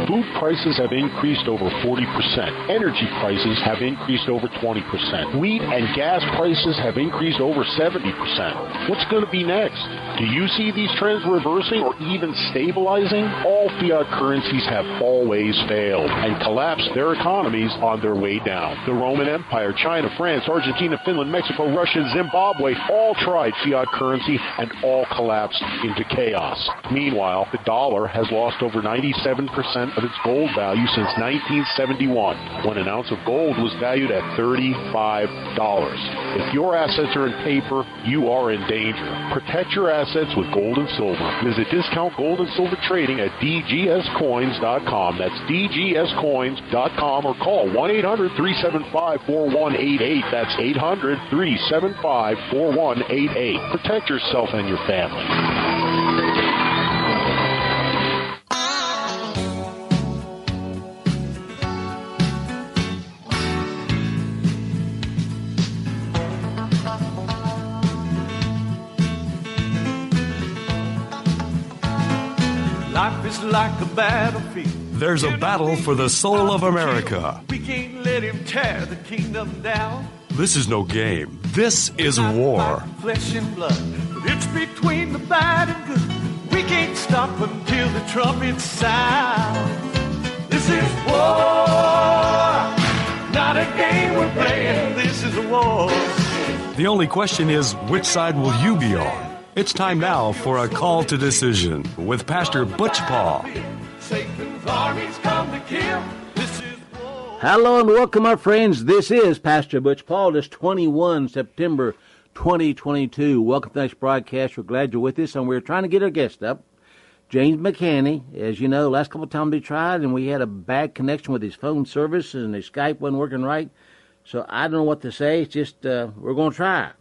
Food prices have increased over 40%. Energy prices have increased over 20%. Wheat and gas prices have increased over 70%. What's going to be next? Do you see these trends reversing or even stabilizing? All fiat currencies have always failed and collapsed their economies on their way down. The Roman Empire, China, France, Argentina, Finland, Mexico, Russia, Zimbabwe all tried fiat currency and all collapsed into chaos. Meanwhile, the dollar has lost over 97% of its gold value since 1971, when an ounce of gold was valued at $35. If your assets are in paper, you are in danger. Protect your assets with gold and silver. Visit Discount Gold and Silver Trading at dgscoins.com. That's dgscoins.com, or call 1-800-375-4188. That's 800-375-4188. Protect yourself and your family. Life is like a battlefield. There's a battle for the soul of America. We can't let him tear the kingdom down. This is no game. This is war. Flesh and blood. It's between the bad and good. We can't stop until the trumpets sound. This is war. Not a game we're playing. This is a war. The only question is, which side will you be on? It's time now for a call to decision with Pastor Butch Paul. Satan's armies come to kill. This is war. Hello and welcome, my friends. This is Pastor Butch Paul. It's 21 September 2022. Welcome to tonight's broadcast. We're glad you're with us, and we're trying to get our guest up, James McCanney. As you know, last couple of times we tried, and we had a bad connection with his phone service, and his Skype wasn't working right. So I don't know what to say. It's just we're going to try.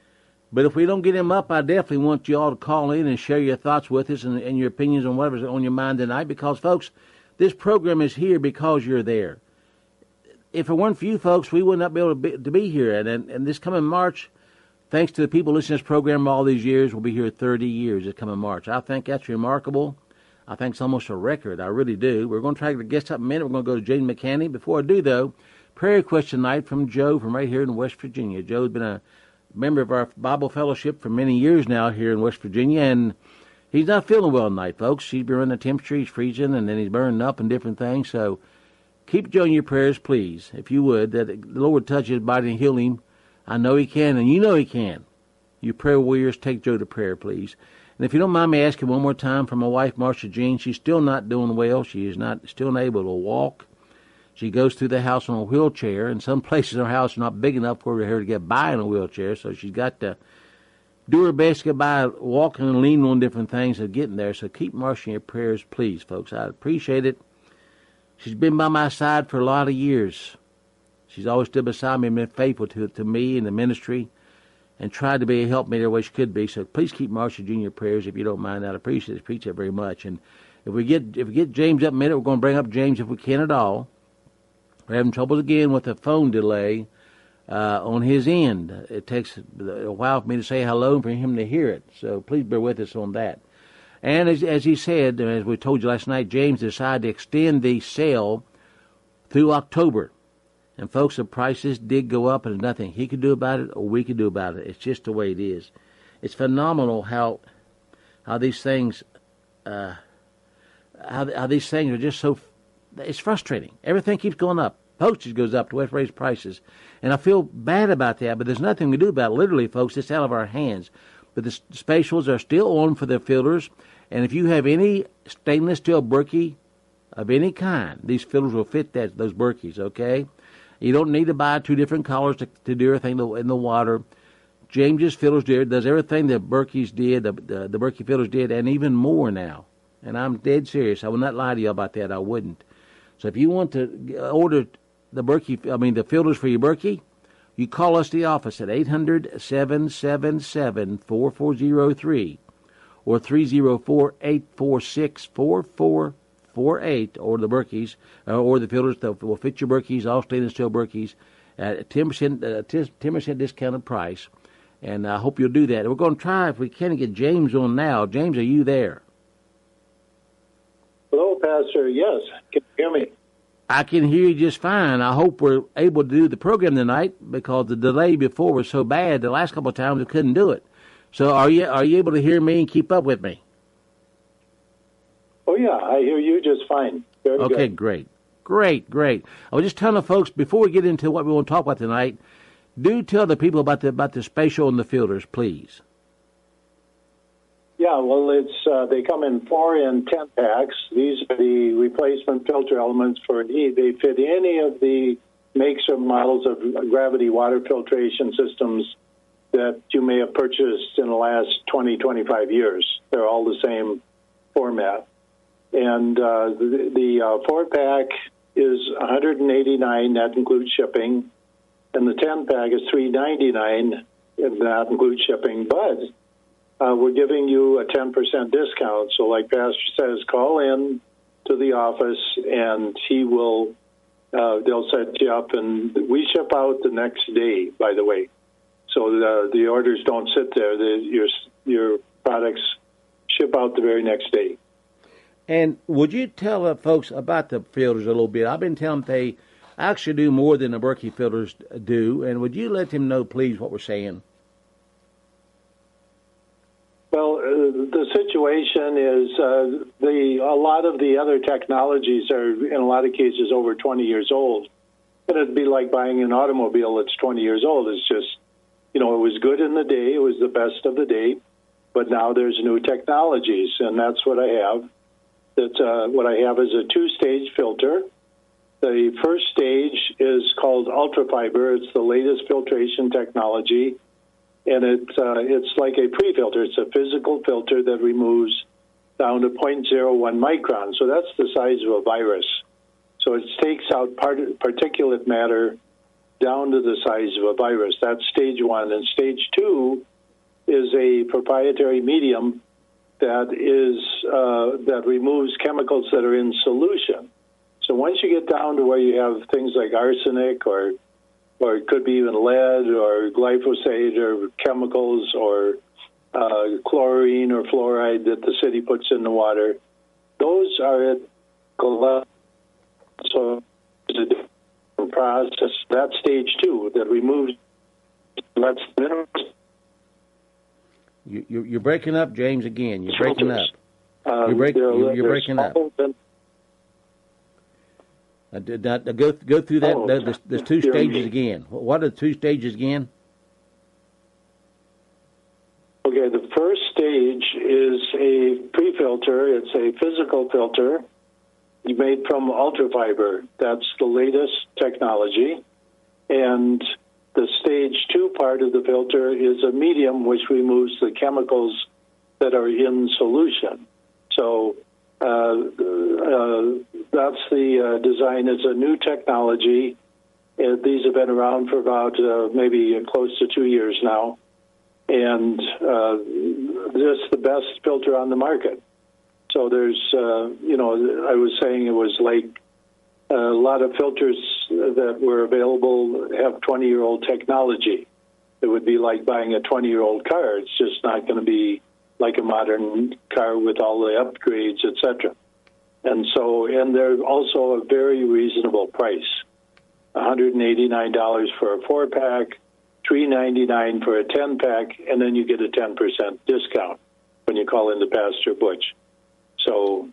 But if we don't get him up, I definitely want you all to call in and share your thoughts with us and your opinions on whatever's on your mind tonight. Because, folks, this program is here because you're there. If it weren't for you folks, we would not be able to be here. And this coming March, thanks to the people listening to this program all these years, we'll be here 30 years this coming March. I think that's remarkable. I think it's almost a record. I really do. We're going to try to get guests up in a minute. We're going to go to James McCanney. Before I do, though, prayer request tonight from Joe from right here in West Virginia. Joe's been a member of our Bible fellowship for many years now here in West Virginia, and he's not feeling well tonight, folks. He's been running the temperature, he's freezing, and then he's burning up and different things. So keep Joe in your prayers, please, if you would, that the Lord would touch his body and heal him. I know he can, and you know he can. You prayer warriors, take Joe to prayer, please. And if you don't mind me asking one more time for my wife, Marsha Jean, she's still not doing well. She is not still not able to walk. She goes through the house on a wheelchair, and some places in her house are not big enough for her to get by in a wheelchair, so she's got to do her best to get by walking and leaning on different things and getting there. So keep Marcia in your prayers, please, folks. I appreciate it. She's been by my side for a lot of years. She's always stood beside me and been faithful to me and the ministry and tried to be a helpmate every way she could be. So please keep Marcia Jr. in your prayers if you don't mind. I'd appreciate it very much. And if we get James up in a minute, we're going to bring up James if we can at all. We're having troubles again with the phone delay on his end. It takes a while for me to say hello and for him to hear it. So please bear with us on that. And as he said, as we told you last night, James decided to extend the sale through October. And folks, the prices did go up, and there's nothing he could do about it or we could do about it. It's just the way it is. It's phenomenal how these things how these things are just so. It's frustrating. Everything keeps going up. Postage goes up to raise prices. And I feel bad about that, but there's nothing we can do about it. Literally, folks, it's out of our hands. But the specials are still on for the filters. And if you have any stainless steel Berkey of any kind, these filters will fit those Berkeys, okay? You don't need to buy two different colors to do everything in the water. James's filters does everything the Berkeys did, the Berkey filters did, and even more now. And I'm dead serious. I will not lie to you about that. I wouldn't. So if you want to order the filters for your Berkey, you call us the office at 800-777-4403 or 304-846-4448, or the Berkeys, or the filters that will fit your Berkeys, all stainless steel Berkeys, at a 10% discounted price. And I hope you'll do that. We're going to try, if we can, get James on now. James, are you there? Hello, Pastor. Yes, can you hear me? I can hear you just fine. I hope we're able to do the program tonight because the delay before was so bad. The last couple of times we couldn't do it. So are you able to hear me and keep up with me? Oh, yeah, I hear you just fine. Very good. Okay, great. I was just telling the folks, before we get into what we want to talk about tonight, do tell the people about the spatial and the filters, please. Yeah, well, they come in 4 and 10 packs. These are the replacement filter elements for they fit any of the makes or models of gravity water filtration systems that you may have purchased in the last 20, 25 years. They're all the same format. And the 4-pack is $189. That includes shipping. And the 10-pack is $399. And that includes shipping. But we're giving you a 10% discount. So like Pastor says, call in to the office, and he will, they'll set you up. And we ship out the next day, by the way. So the orders don't sit there. Your products ship out the very next day. And would you tell folks about the filters a little bit? I've been telling them they actually do more than the Berkey filters do. And would you let them know, please, what we're saying? Well, the situation is a lot of the other technologies are, in a lot of cases, over 20 years old. And it'd be like buying an automobile that's 20 years old. It's just, it was good in the day. It was the best of the day. But now there's new technologies, and that's what I have. What I have is a 2-stage filter. The first stage is called ultrafiber. It's the latest filtration technology. And it's like a pre-filter. It's a physical filter that removes down to 0.01 micron. So that's the size of a virus. So it takes out particulate matter down to the size of a virus. That's stage 1. And stage 2 is a proprietary medium that removes chemicals that are in solution. So once you get down to where you have things like arsenic or it could be even lead or glyphosate or chemicals or chlorine or fluoride that the city puts in the water, those are at so it's a different process. That's stage 2 that removes that's minerals. You're breaking up, James, again. You're breaking up. You're breaking up. Go through that. There's 2 stages again. What are the 2 stages again? Okay, the first stage is a pre-filter. It's a physical filter made from ultrafiber. That's the latest technology. And the stage 2 part of the filter is a medium which removes the chemicals that are in solution. So that's the design. It's a new technology. These have been around for about maybe close to 2 years now. And this is the best filter on the market. So there's, I was saying it was like a lot of filters that were available have 20-year-old technology. It would be like buying a 20-year-old car. It's just not going to be like a modern car with all the upgrades, etc. And they're also a very reasonable price. $189 for a 4-pack, $399 for a 10-pack, and then you get a 10% discount when you call into Pastor Butch. So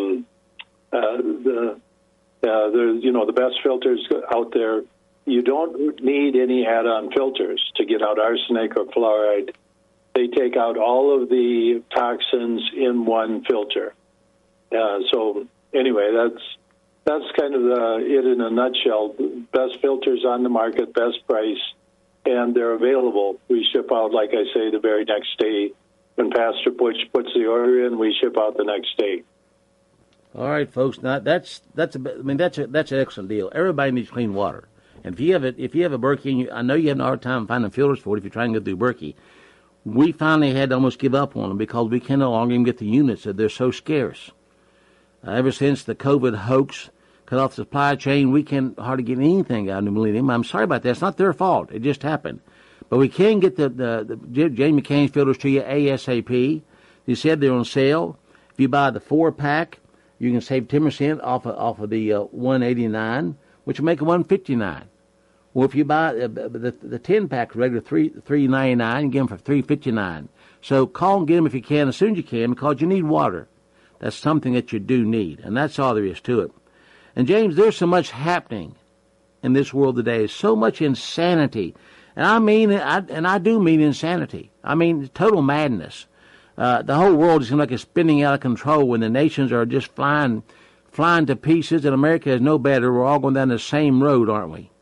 the best filters out there. You don't need any add-on filters to get out arsenic or fluoride. They take out all of the toxins in one filter. So anyway, that's kind of it in a nutshell. Best filters on the market, best price, and they're available. We ship out, like I say, the very next day. When Pastor Butch puts the order in, we ship out the next day. All right, folks. Now that's an excellent deal. Everybody needs clean water, and if you have a Berkey, I know you have a hard time finding filters for it if you're trying to go through Berkey. We finally had to almost give up on them because we can no longer even get the units. They're so scarce. Ever since the COVID hoax cut off the supply chain, we can hardly get anything out of New Millennium. I'm sorry about that. It's not their fault. It just happened. But we can get the James McCain filters to you ASAP. You said they're on sale. If you buy the 4-pack, You can save 10% off of the $189, which will make it $159. Well, if you buy the 10-pack regular $3.99, you get them for $3.59. So call and get them if you can, as soon as you can, because you need water. That's something that you do need, and that's all there is to it. And James, there's so much happening in this world today, so much insanity, and I do mean insanity. I mean total madness. The whole world seems like it's spinning out of control when the nations are just flying to pieces, and America is no better. We're all going down the same road, aren't we?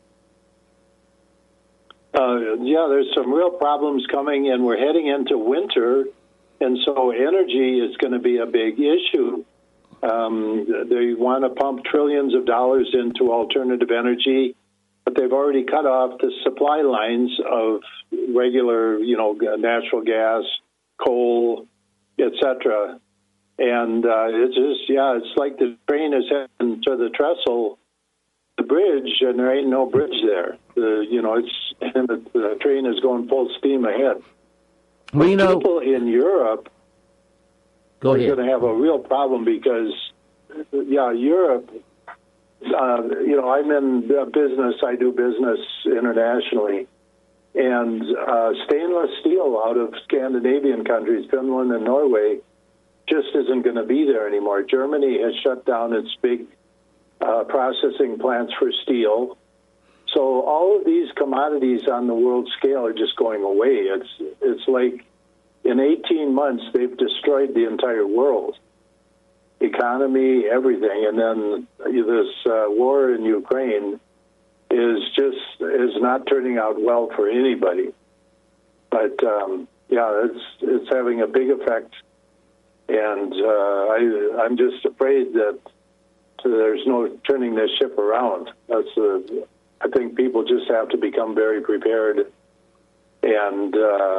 Yeah, there's some real problems coming, and we're heading into winter, and so energy is going to be a big issue. They want to pump trillions of dollars into alternative energy, but they've already cut off the supply lines of regular, natural gas, coal, etc. And it's like the train is heading to the trestle, the bridge, and there ain't no bridge there. The train is going full steam ahead. Well, people in Europe are going to have a real problem because, Europe. I'm in business. I do business internationally, and stainless steel out of Scandinavian countries, Finland and Norway, just isn't going to be there anymore. Germany has shut down its big processing plants for steel. So all of these commodities on the world scale are just going away. It's like in 18 months they've destroyed the entire world, economy, everything, and then this war in Ukraine is not turning out well for anybody. But it's having a big effect, and I'm just afraid that there's no turning this ship around. I think people just have to become very prepared. And,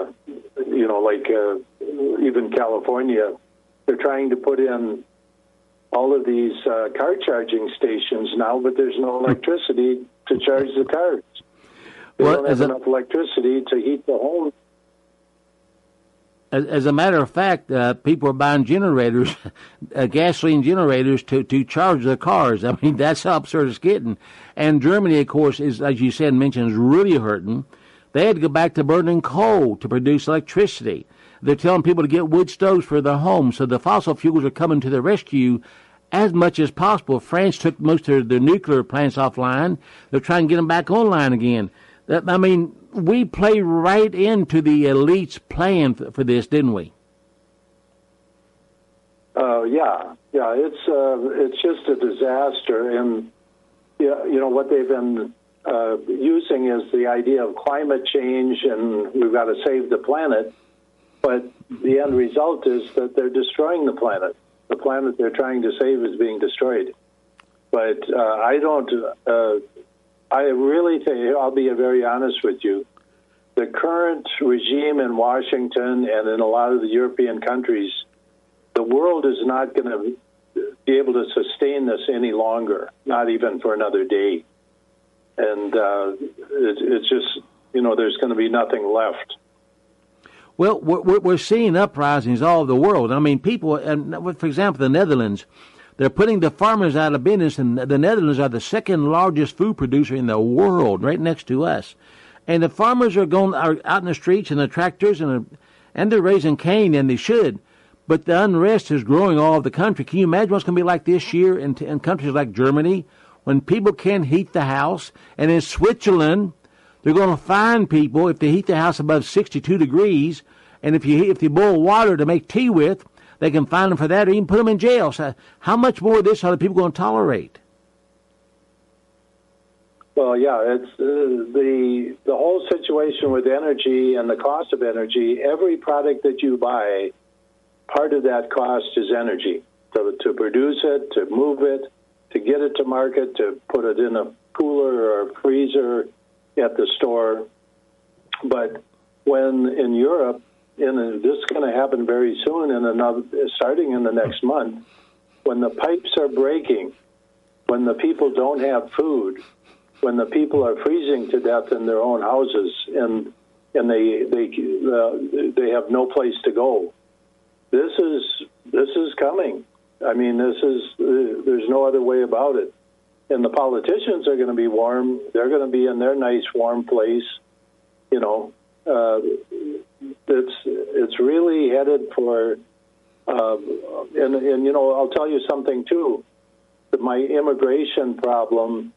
even California, they're trying to put in all of these car charging stations now, but there's no electricity to charge the cars. They don't have enough electricity to heat the home. As a matter of fact, people are buying generators, gasoline generators, to charge their cars. I mean, that's how absurd it's getting. And Germany, of course, is, as you said, mentioned, is really hurting. They had to go back to burning coal to produce electricity. They're telling people to get wood stoves for their homes. So the fossil fuels are coming to their rescue as much as possible. France took most of their nuclear plants offline. They're trying to get them back online again. We play right into the elite's plan for this, didn't we? It's just a disaster, and what they've been using is the idea of climate change, and we've got to save the planet. But the end result is that they're destroying the planet. The planet they're trying to save is being destroyed. But I really think, I'll be very honest with you, the current regime in Washington and in a lot of the European countries, the world is not going to be able to sustain this any longer, not even for another day. And it's just, there's going to be nothing left. Well, we're seeing uprisings all over the world. I mean, people, for example, the Netherlands, they're putting the farmers out of business, and the Netherlands are the second largest food producer in the world, right next to us. And the farmers are out in the streets and the tractors, and they're raising cane, and they should. But the unrest is growing all over the country. Can you imagine what's going to be like this year in countries like Germany, when people can't heat the house? And in Switzerland, they're going to fine people if they heat the house above 62 degrees. And if you boil water to make tea with, they can fine them for that, or even put them in jail. So how much more of this are the people going to tolerate? Well, it's the whole situation with energy and the cost of energy. Every product that you buy, part of that cost is energy. To produce it, to move it, to get it to market, to put it in a cooler or a freezer at the store. But when in Europe, this is going to happen very soon, starting in the next month, when the pipes are breaking, when the people don't have food, when the people are freezing to death in their own houses, and they have no place to go. This is coming, I mean, there's no other way about it. And the politicians are going to be warm. They're going to be in their nice, warm place. You know, it's really headed for, and you know, I'll tell you something too. My immigration problem,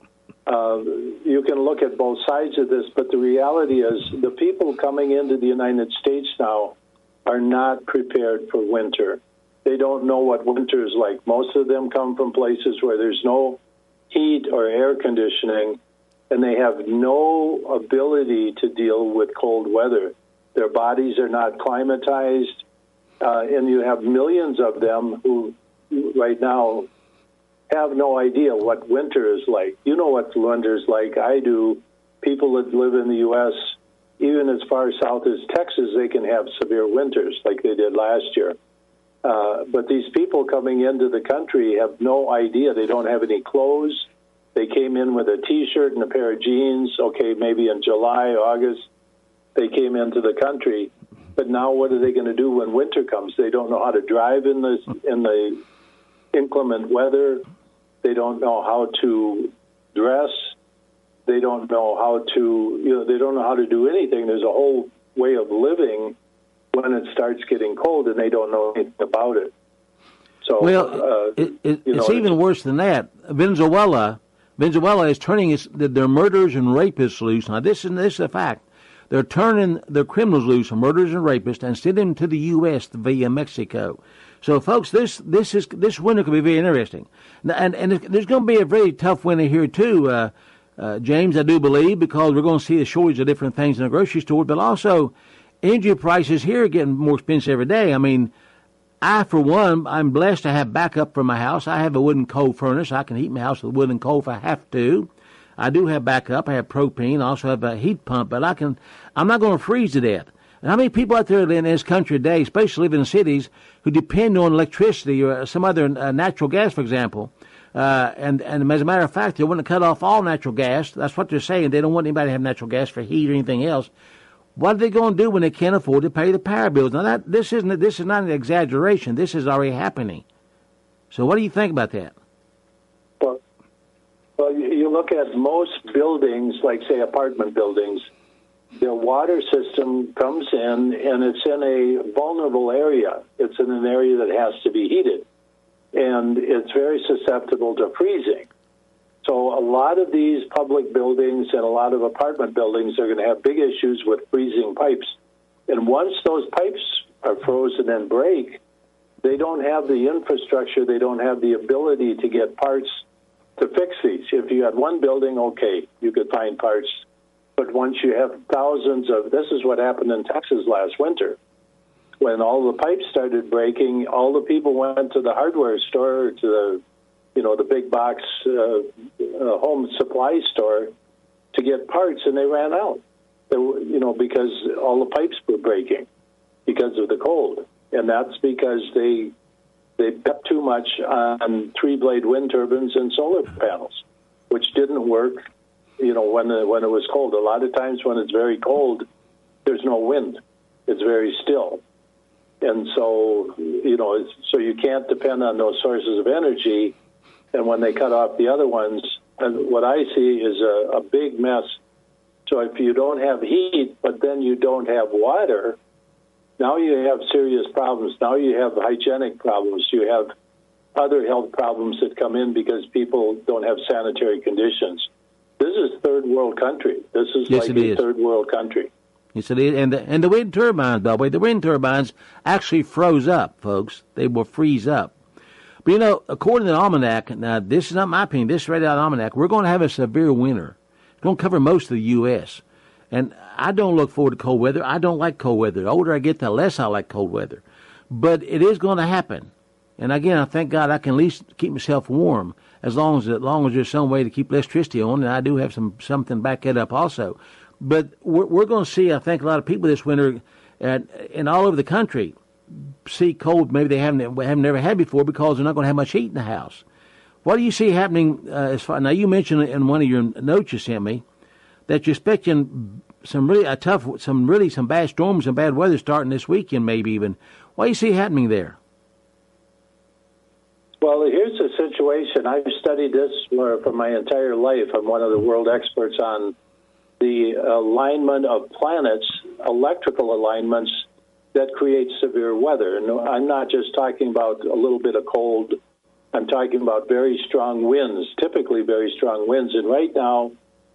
you can look at both sides of this, but the reality is the people coming into the United States now are not prepared for winter. They don't know what winter is like. Most of them come from places where there's no heat or air conditioning, and they have no ability to deal with cold weather. Their bodies are not climatized, and you have millions of them who right now have no idea what winter is like. You know what winter is like. I do. People that live in the U.S., even as far south as Texas, they can have severe winters like they did last year. But these people coming into the country have no idea. They don't have any clothes. They came in with a T-shirt and a pair of jeans. Okay, maybe in July, August, they came into the country. But now what are they going to do when winter comes? They don't know how to drive in the inclement weather. They don't know how to dress. They don't know how to, they don't know how to do anything. There's a whole way of living when it starts getting cold, and they don't know anything about it. So, it's even worse than that. Venezuela is turning their murderers and rapists loose. Now, this is a fact. They're turning their criminals loose, murderers and rapists, and sending them to the U.S. via Mexico. So, folks, this winter could be very interesting. And there's going to be a very tough winter here, too, James, I do believe, because we're going to see a shortage of different things in the grocery store, but also energy prices here are getting more expensive every day. I mean, I, for one, I'm blessed to have backup for my house. I have a wooden coal furnace. I can heat my house with wood and coal if I have to. I do have backup. I have propane. I also have a heat pump, but I'm not going to freeze to death. And how many people out there in this country today, especially living in cities, who depend on electricity or some other natural gas, for example, and as a matter of fact, they want to cut off all natural gas. That's what they're saying. They don't want anybody to have natural gas for heat or anything else. What are they going to do when they can't afford to pay the power bills? Now, this is not an exaggeration. This is already happening. So what do you think about that? Well, you look at most buildings, like, say, apartment buildings, their water system comes in, and it's in a vulnerable area. It's in an area that has to be heated, and it's very susceptible to freezing. So a lot of these public buildings and a lot of apartment buildings are going to have big issues with freezing pipes. And once those pipes are frozen and break, they don't have the infrastructure, they don't have the ability to get parts to fix these. If you had one building, okay, you could find parts. But once you have thousands of, this is what happened in Texas last winter. When all the pipes started breaking, all the people went to the hardware store, to the big box home supply store to get parts, and they ran out. Because all the pipes were breaking because of the cold, and that's because they bet too much on 3-blade wind turbines and solar panels, which didn't work. When it was cold. A lot of times when it's very cold, there's no wind. It's very still. And so, so you can't depend on those sources of energy. And when they cut off the other ones, what I see is a big mess. So if you don't have heat, but then you don't have water, now you have serious problems. Now you have hygienic problems. You have other health problems that come in because people don't have sanitary conditions. This is third world country. This is third world country. Yes, it is. And the wind turbines, by the way, the wind turbines actually froze up, folks. They will freeze up. But, according to the Almanac, now this is not my opinion, this is right out of the Almanac, we're going to have a severe winter. It's going to cover most of the U.S. And I don't look forward to cold weather. I don't like cold weather. The older I get, the less I like cold weather. But it is going to happen. And again, I thank God I can at least keep myself warm as long as there's some way to keep electricity on, and I do have something to back it up also. But we're going to see, I think, a lot of people this winter and all over the country see cold maybe they haven't never had before because they're not going to have much heat in the house. What do you see happening now? You mentioned in one of your notes you sent me that you're expecting some bad storms and bad weather starting this weekend, maybe even. What do you see happening there? Well, here's the situation. I've studied this for my entire life. I'm one of the world experts on the alignment of planets, electrical alignments that create severe weather. And I'm not just talking about a little bit of cold. I'm talking about very strong winds, typically very strong winds. And right now,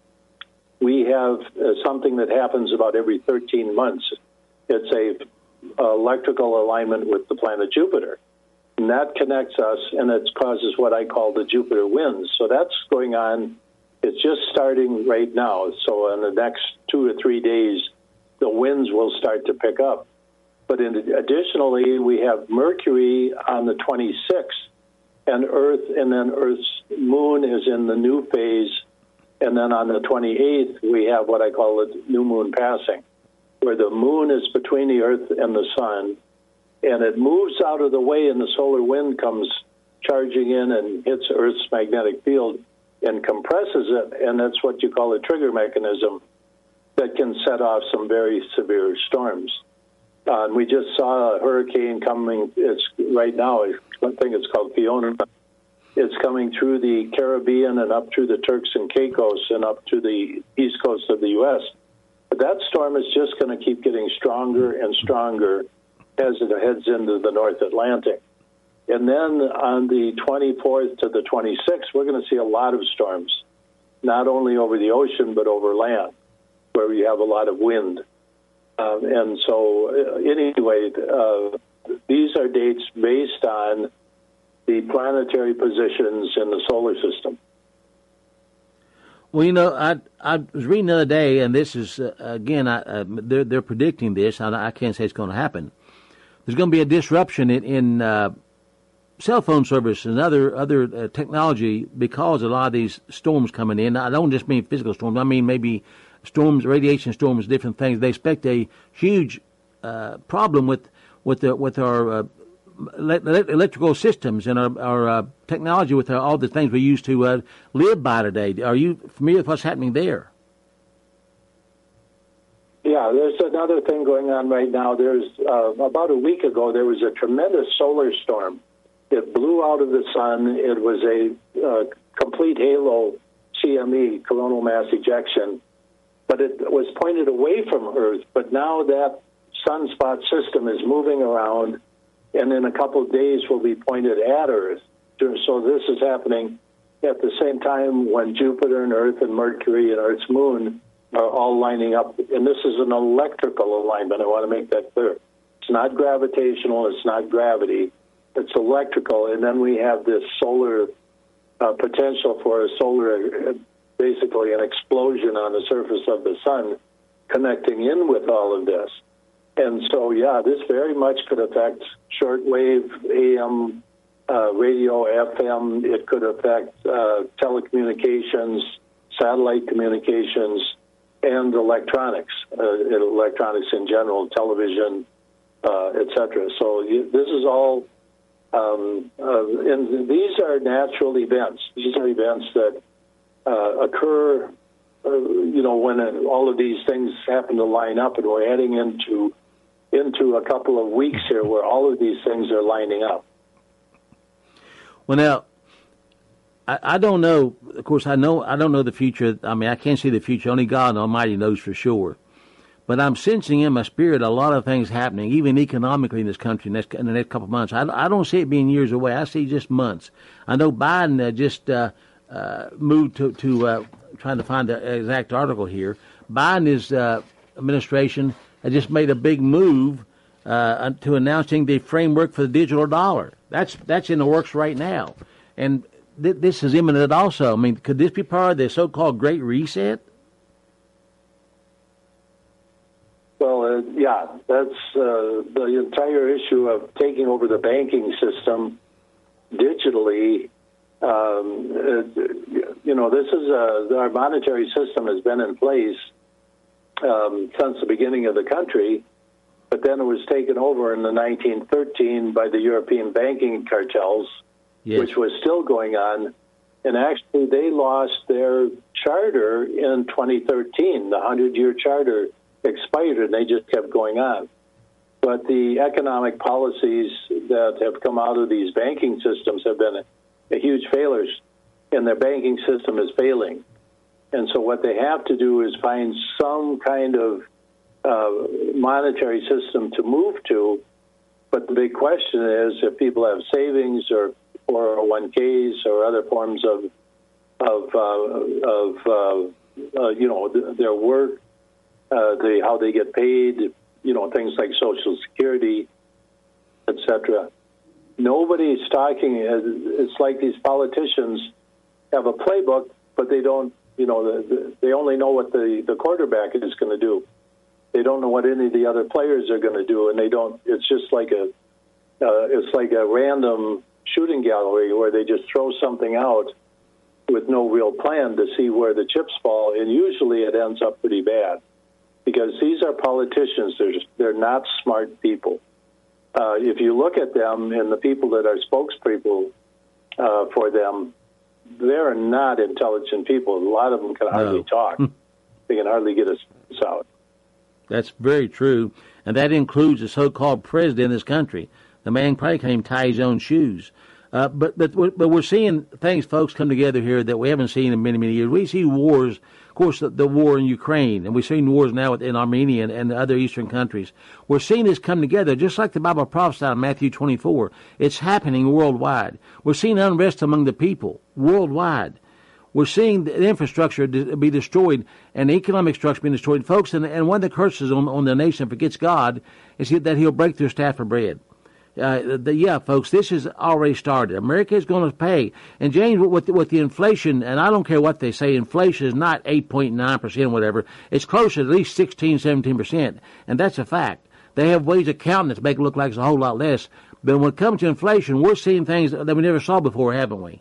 we have something that happens about every 13 months. It's a electrical alignment with the planet Jupiter. And that connects us, and it causes what I call the Jupiter winds. So that's going on. It's just starting right now. So in the next 2 to 3 days, the winds will start to pick up. But additionally, we have Mercury on the 26th, and then Earth's moon is in the new phase. And then on the 28th, we have what I call the new moon passing, where the moon is between the Earth and the sun, and it moves out of the way, and the solar wind comes charging in and hits Earth's magnetic field and compresses it, and that's what you call a trigger mechanism that can set off some very severe storms. And we just saw a hurricane coming. It's right now, I think it's called Fiona. It's coming through the Caribbean and up through the Turks and Caicos and up to the east coast of the U.S. But that storm is just going to keep getting stronger and stronger as it heads into the North Atlantic. And then on the 24th to the 26th, we're going to see a lot of storms, not only over the ocean but over land, where we have a lot of wind. And so anyway, these are dates based on the planetary positions in the solar system. Well, you know, I was reading the other day, and this is, again, they're predicting this. I can't say it's going to happen. There's going to be a disruption in cell phone service and other technology because of a lot of these storms coming in. I don't just mean physical storms. I mean maybe storms, radiation storms, different things. They expect a huge problem with our electrical systems and our technology with all the things we used to live by today. Are you familiar with what's happening there? Yeah, there's another thing going on right now. There's about a week ago, there was a tremendous solar storm. It blew out of the sun. It was a complete halo CME, coronal mass ejection, but it was pointed away from Earth. But now that sunspot system is moving around, and in a couple of days will be pointed at Earth. So this is happening at the same time when Jupiter and Earth and Mercury and Earth's moon are all lining up. And this is an electrical alignment. I want to make that clear. It's not gravitational. It's not gravity. It's electrical. And then we have this solar potential for a solar, basically an explosion on the surface of the sun connecting in with all of this. And so, yeah, this very much could affect shortwave, AM, radio, FM. It could affect telecommunications, satellite communications, and electronics in general, television, etc. So this is all, and these are natural events. These are events that occur, when all of these things happen to line up, and we're heading into a couple of weeks here where all of these things are lining up. Well, now, I don't know. Of course, I don't know the future. I mean, I can't see the future. Only God Almighty knows for sure. But I'm sensing in my spirit a lot of things happening, even economically in this country in the next couple of months. I don't see it being years away. I see just months. I know Biden just moved to trying to find the exact article here. Biden's administration has just made a big move to announcing the framework for the digital dollar. That's in the works right now. And this is imminent also. I mean, could this be part of the so-called Great Reset? Well, yeah, that's the entire issue of taking over the banking system digitally. This is our monetary system has been in place since the beginning of the country, but then it was taken over in the 1913 by the European banking cartels, yes, which was still going on. And actually, they lost their charter in 2013. The 100-year charter expired, and they just kept going on. But the economic policies that have come out of these banking systems have been a huge failures, and their banking system is failing. And so what they have to do is find some kind of monetary system to move to. But the big question is, if people have savings or 401ks or other forms of their work, how they get paid, things like Social Security, etc. Nobody's talking. It's like these politicians have a playbook, but they don't. They only know what the quarterback is going to do. They don't know what any of the other players are going to do, and they don't. It's just like a random shooting gallery where they just throw something out with no real plan to see where the chips fall, and usually it ends up pretty bad because these are politicians. They're not smart people. If you look at them and the people that are spokespeople for them, they're not intelligent people. A lot of them can hardly talk. They can hardly get a sentence out. That's very true, and that includes the so-called president of this country. The man probably can't even tie his own shoes. But we're seeing things, folks, come together here that we haven't seen in many, many years. We see wars, of course, the war in Ukraine, and we've seen wars now in Armenia and other Eastern countries. We're seeing this come together, just like the Bible prophesied in Matthew 24. It's happening worldwide. We're seeing unrest among the people worldwide. We're seeing the infrastructure be destroyed and the economic structure being destroyed. Folks, and one of the curses on the nation that forgets God is that he'll break their staff for bread. Folks, this has already started. America is going to pay. And James, with the inflation, and I don't care what they say, inflation is not 8.9%, whatever. It's closer to at least 16, 17%. And that's a fact. They have ways of counting it to make it look like it's a whole lot less. But when it comes to inflation, we're seeing things that we never saw before, haven't we?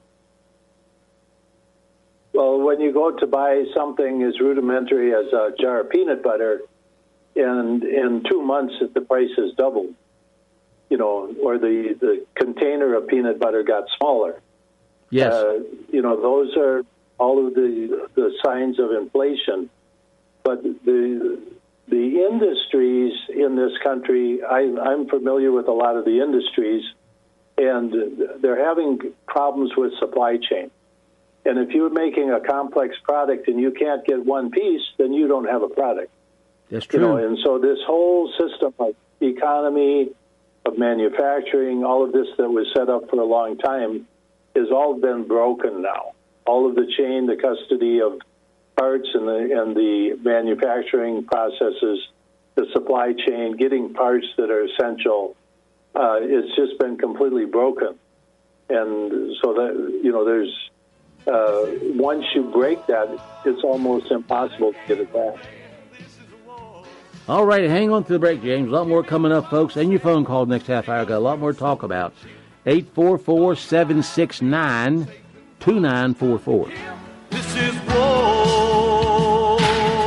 Well, when you go to buy something as rudimentary as a jar of peanut butter, and in 2 months the price has doubled, or the container of peanut butter got smaller. Yes. Those are all of the signs of inflation. But the industries in this country, I'm familiar with a lot of the industries, and they're having problems with supply chain. And if you're making a complex product and you can't get one piece, then you don't have a product. That's true. And so this whole system of economy, of manufacturing, all of this that was set up for a long time has all been broken now. All of the chain, the custody of parts and the manufacturing processes, the supply chain, getting parts that are essential, it's just been completely broken. And so that, there's once you break that, it's almost impossible to get it back. All right, hang on to the break, James. A lot more coming up, folks. And your phone call next half hour. Got a lot more to talk about. 844-769-2944. This is war.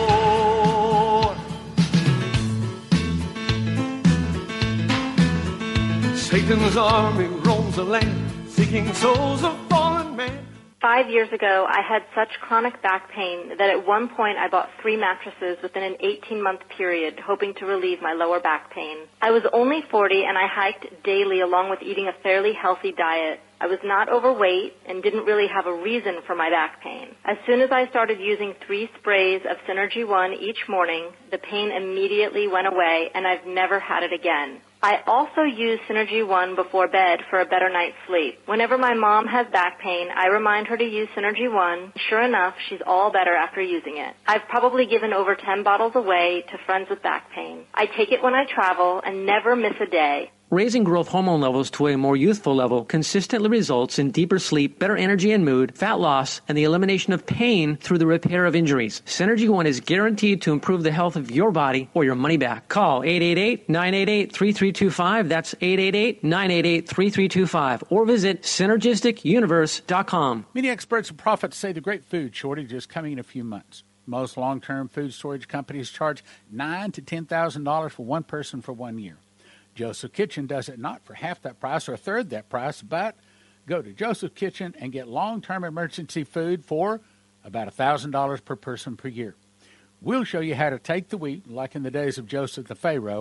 Satan's army roams the land, seeking souls of fallen man. 5 years ago, I had such chronic back pain that at one point I bought 3 mattresses within an 18-month period, hoping to relieve my lower back pain. I was only 40 and I hiked daily along with eating a fairly healthy diet. I was not overweight and didn't really have a reason for my back pain. As soon as I started using 3 sprays of Synergy One each morning, the pain immediately went away and I've never had it again. I also use Synergy One before bed for a better night's sleep. Whenever my mom has back pain, I remind her to use Synergy One. Sure enough, she's all better after using it. I've probably given over 10 bottles away to friends with back pain. I take it when I travel and never miss a day. Raising growth hormone levels to a more youthful level consistently results in deeper sleep, better energy and mood, fat loss, and the elimination of pain through the repair of injuries. Synergy One is guaranteed to improve the health of your body or your money back. Call 888-988-3325. That's 888-988-3325. Or visit synergisticuniverse.com. Many experts and prophets say the great food shortage is coming in a few months. Most long-term food storage companies charge $9,000 to $10,000 for one person for 1 year. Joseph Kitchen does it not for half that price or a third that price, but go to Joseph Kitchen and get long-term emergency food for about $1,000 per person per year. We'll show you how to take the wheat, like in the days of Joseph the Pharaoh,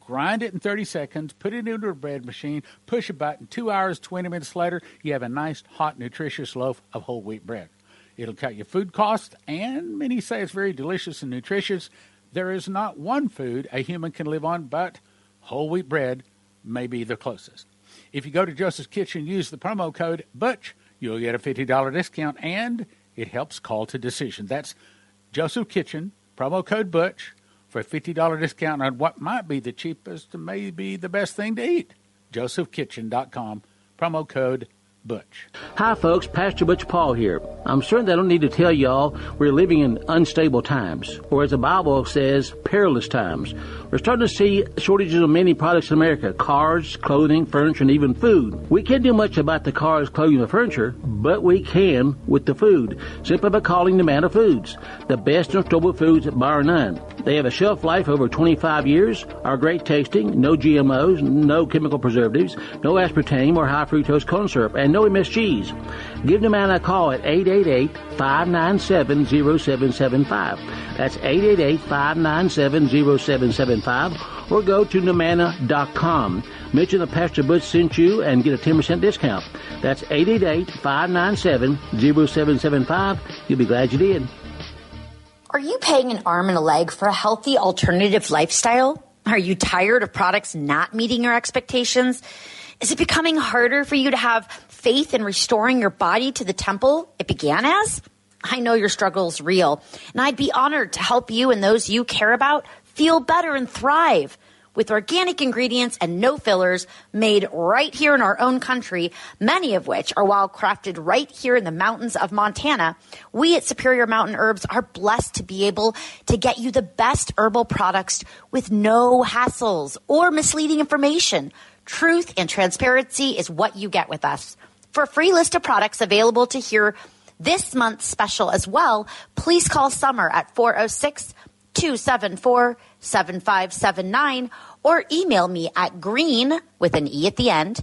grind it in 30 seconds, put it into a bread machine, push a button, 2 hours, 20 minutes later, you have a nice, hot, nutritious loaf of whole wheat bread. It'll cut your food costs, and many say it's very delicious and nutritious. There is not one food a human can live on, but whole wheat bread may be the closest. If you go to Joseph's Kitchen, use the promo code BUTCH, you'll get a $50 discount, and it helps Call to Decision. That's Joseph's Kitchen, promo code BUTCH, for a $50 discount on what might be the cheapest and maybe the best thing to eat. josephkitchen.com, promo code Butch. Hi, folks. Pastor Butch Paul here. I'm certain that I don't need to tell y'all we're living in unstable times, or as the Bible says, perilous times. We're starting to see shortages of many products in America: cars, clothing, furniture, and even food. We can't do much about the cars, clothing, and furniture, but we can with the food, simply by calling Nomana Foods, the best in storable foods bar none. They have a shelf life over 25 years, are great tasting, no GMOs, no chemical preservatives, no aspartame or high fructose corn syrup, and no MSGs. Give Nomana a call at 888-597-0775. That's 888-597-0775, or go to Nomana.com. Mention that Pastor Butch sent you and get a 10% discount. That's 888-597-0775. You'll be glad you did. Are you paying an arm and a leg for a healthy alternative lifestyle? Are you tired of products not meeting your expectations? Is it becoming harder for you to have faith in restoring your body to the temple it began as? I know your struggle is real, and I'd be honored to help you and those you care about feel better and thrive. With organic ingredients and no fillers made right here in our own country, many of which are wild crafted right here in the mountains of Montana, we at Superior Mountain Herbs are blessed to be able to get you the best herbal products with no hassles or misleading information. Truth and transparency is what you get with us. For a free list of products available to hear this month's special as well, please call Summer at 406-274-7579 or email me at green, with an E at the end,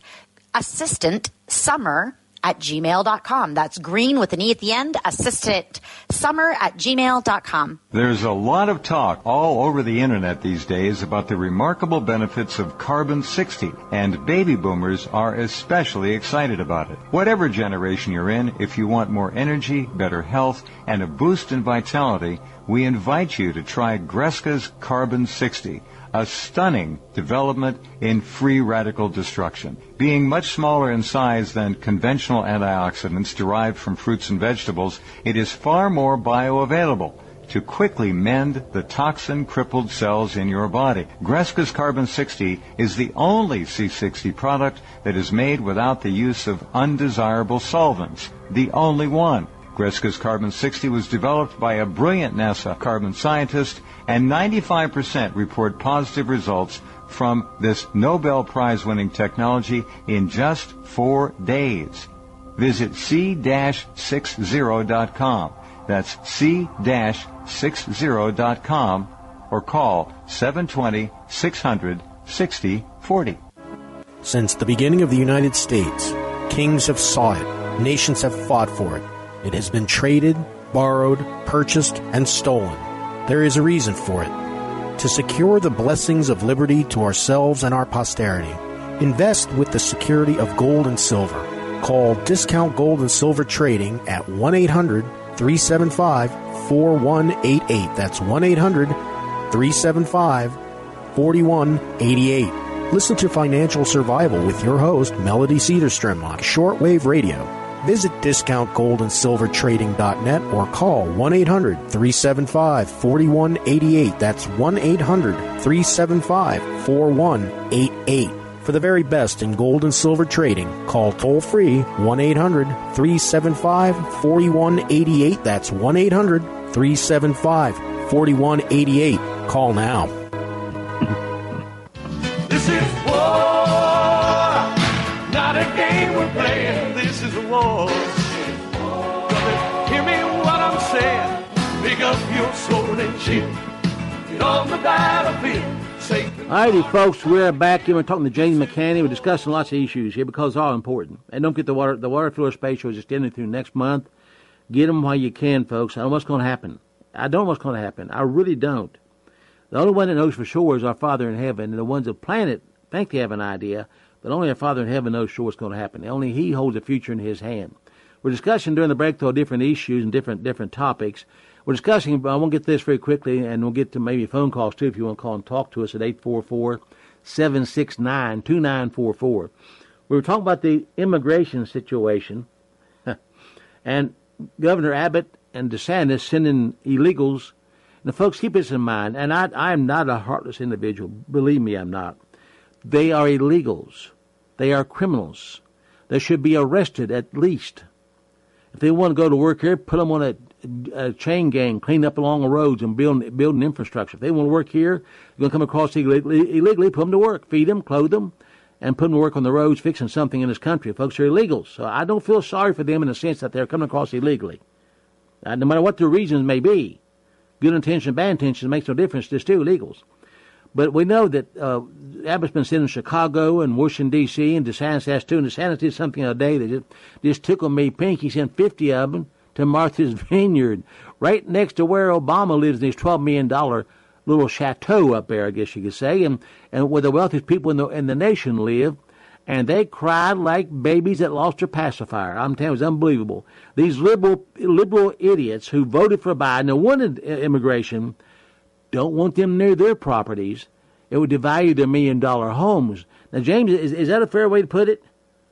assistantsummer@gmail.com. That's green with an E at the end, assistantsummer@gmail.com. There's a lot of talk all over the internet these days about the remarkable benefits of Carbon-60, and baby boomers are especially excited about it. Whatever generation you're in, if you want more energy, better health, and a boost in vitality, we invite you to try Greska's Carbon-60, a stunning development in free radical destruction. Being much smaller in size than conventional antioxidants derived from fruits and vegetables, it is far more bioavailable to quickly mend the toxin-crippled cells in your body. Greska's Carbon-60 is the only C60 product that is made without the use of undesirable solvents. The only one. Greska's Carbon-60 was developed by a brilliant NASA carbon scientist, and 95% report positive results from this Nobel Prize-winning technology in just 4 days. Visit c-60.com. That's c-60.com, or call 720-600-6040. Since the beginning of the United States, kings have sought it, nations have fought for it. It has been traded, borrowed, purchased, and stolen. There is a reason for it. To secure the blessings of liberty to ourselves and our posterity, invest with the security of gold and silver. Call Discount Gold and Silver Trading at 1-800-375-4188. That's 1-800-375-4188. Listen to Financial Survival with your host, Melody Cedarstrom, on Shortwave Radio. Visit DiscountGoldAndSilverTrading.net or call 1-800-375-4188. That's 1-800-375-4188. For the very best in gold and silver trading, call toll-free 1-800-375-4188. That's 1-800-375-4188. Call now. This is war, not a game we're playing. This is war. Hear me what I'm saying. Pick up your sword and shield. Get on the battlefield. Alrighty, folks, we're back here. We're talking to James McCanny. We're discussing lots of issues here because they're all important. And don't get the water filler special is extended through next month. Get them while you can, folks. I don't know what's going to happen. I don't know what's going to happen. I really don't. The only one that knows for sure is our Father in heaven, and the ones that plan it think they have an idea, but only our Father in heaven knows sure what's going to happen. Only He holds the future in His hand. We're discussing during the break, though, different issues and different topics. We're discussing, I won't get to this very quickly, and we'll get to maybe phone calls, too, if you want to call and talk to us at 844-769-2944. We were talking about the immigration situation, and Governor Abbott and DeSantis sending illegals. Now, folks, keep this in mind, and I am not a heartless individual. Believe me, I'm not. They are illegals. They are criminals. They should be arrested at least. If they want to go to work here, put them on a chain gang, clean up along the roads and building infrastructure. If they want to work here, they're going to come across illegally, put them to work, feed them, clothe them, and put them to work on the roads fixing something in this country. Folks are illegals. So I don't feel sorry for them in the sense that they're coming across illegally. No matter what their reasons may be, good intention, bad intention, makes no difference. They're still illegals. But we know that Abbott's been sitting in Chicago and Washington, D.C., and DeSantis has too. And DeSantis did something the other day that just tickled me pink. He sent 50 of them to Martha's Vineyard, right next to where Obama lives in his $12 million little chateau up there, I guess you could say, and where the wealthiest people in the nation live. And they cried like babies that lost their pacifier. I'm telling you, it was unbelievable. These liberal idiots who voted for Biden and wanted immigration don't want them near their properties. It would devalue their $1 million homes. Now, James, is that a fair way to put it?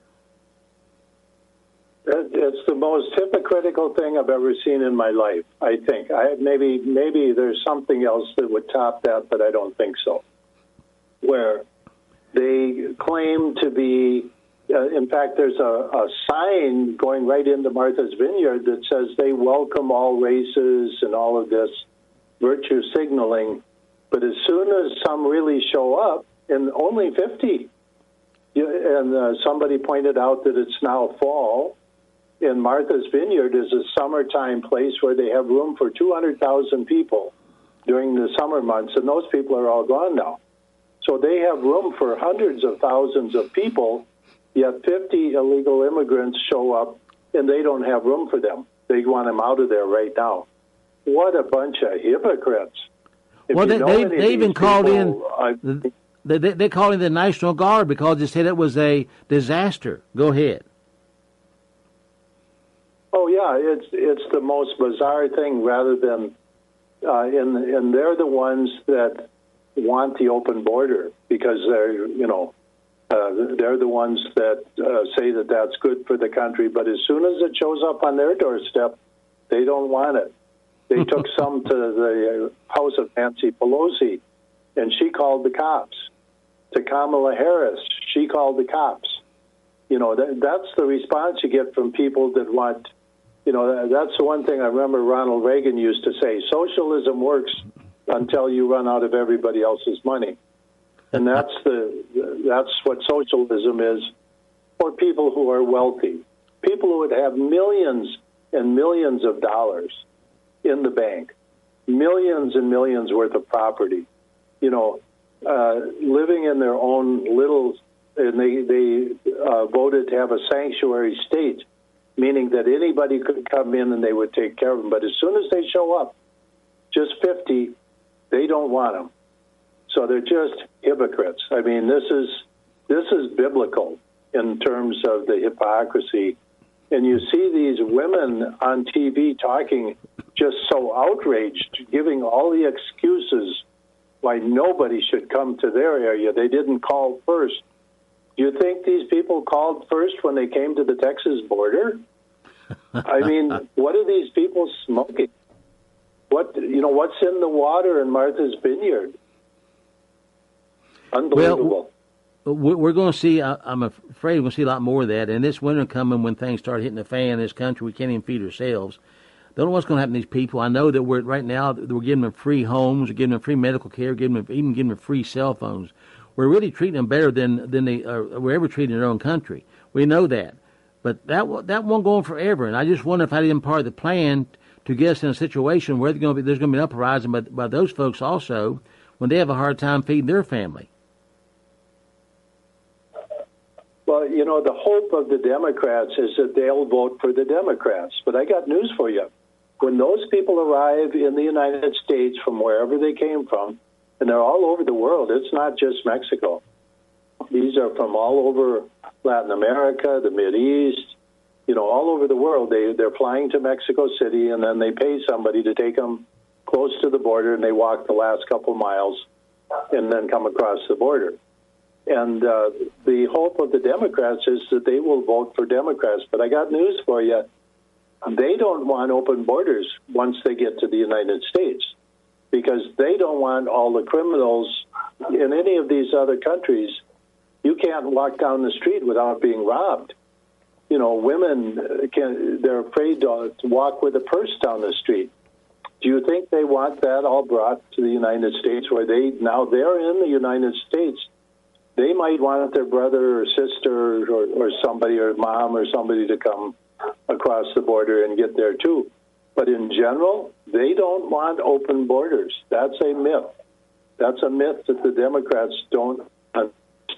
It's the most hypocritical thing I've ever seen in my life, I think. Maybe there's something else that would top that, but I don't think so. Where they claim to be, in fact, there's a sign going right into Martha's Vineyard that says they welcome all races and all of this virtue signaling. But as soon as some really show up, and only 50, and somebody pointed out that it's now fall, and Martha's Vineyard is a summertime place where they have room for 200,000 people during the summer months, and those people are all gone now. So they have room for hundreds of thousands of people, yet 50 illegal immigrants show up, and they don't have room for them. They want them out of there right now. What a bunch of hypocrites. Well, they even called in. They called in the National Guard because they said it was a disaster. Go ahead. Oh yeah, it's the most bizarre thing. Rather than, and they're the ones that want the open border because they're the ones that say that that's good for the country. But as soon as it shows up on their doorstep, they don't want it. They took some to the house of Nancy Pelosi, and she called the cops. To Kamala Harris, she called the cops. That's the response you get from people that want, that's the one thing I remember Ronald Reagan used to say, socialism works until you run out of everybody else's money. And that's what socialism is for people who are wealthy, people who would have millions and millions of dollars in the bank, millions and millions worth of property, living in their own little, and they voted to have a sanctuary state, meaning that anybody could come in and they would take care of them. But as soon as they show up, just 50, they don't want them. So they're just hypocrites. I mean, this is biblical in terms of the hypocrisy. And you see these women on TV talking just so outraged, giving all the excuses why nobody should come to their area. They didn't call first. Do you think these people called first when they came to the Texas border? I mean, what are these people smoking? What's in the water in Martha's Vineyard? Unbelievable. Well, we're going to see, I'm afraid we're going to see a lot more of that. And this winter coming, when things start hitting the fan in this country, we can't even feed ourselves. Don't know what's going to happen to these people. I know that right now we're giving them free homes, we're giving them free medical care, even giving them free cell phones. We're really treating them better than they were ever treated in their own country. We know that. But that won't go on forever. And I just wonder if that isn't part of the plan to get us in a situation where there's going to be an uprising by those folks also when they have a hard time feeding their family. Well, the hope of the Democrats is that they'll vote for the Democrats. But I got news for you. When those people arrive in the United States from wherever they came from, And they're all over the world. It's not just Mexico. These are from all over Latin America, the Mideast, all over the world. They're flying to Mexico City, and then they pay somebody to take them close to the border, and they walk the last couple miles and then come across the border. And the hope of the Democrats is that they will vote for Democrats. But I got news for you. They don't want open borders once they get to the United States, because they don't want all the criminals in any of these other countries. You can't walk down the street without being robbed. Women they're afraid to walk with a purse down the street. Do you think they want that all brought to the United States, where they're in the United States? They might want their brother or sister or somebody, or mom or somebody, to come across the border and get there too. But in general, they don't want open borders. That's a myth. That's a myth that the Democrats don't understand.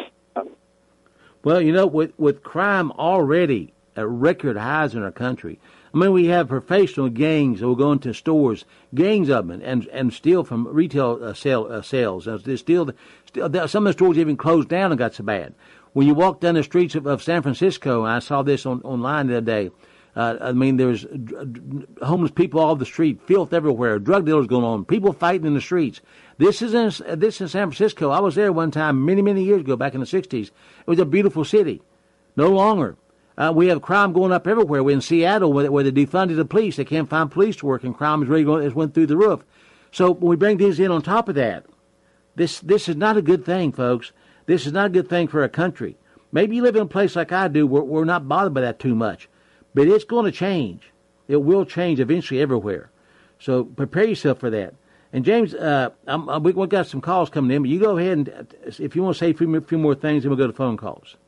Well, with crime already at record highs in our country, I mean, we have professional gangs that will go into stores, gangs of them, and steal from retail sales. Some of the stores even closed down and got so bad. When you walk down the streets of San Francisco, and I saw this online the other day, there's homeless people all over the street, filth everywhere, drug dealers going on, people fighting in the streets. This is in San Francisco. I was there one time many, many years ago, back in the 60s. It was a beautiful city. No longer. We have crime going up everywhere. We're in Seattle, where they defunded the police. They can't find police to work, and crime is really went through the roof. So when we bring these in on top of that, this is not a good thing, folks. This is not a good thing for our country. Maybe you live in a place like I do where we're not bothered by that too much. But it's going to change. It will change eventually everywhere. So prepare yourself for that. And James, we've got some calls coming in, but you go ahead and, if you want to say a few more things, then we'll go to phone calls.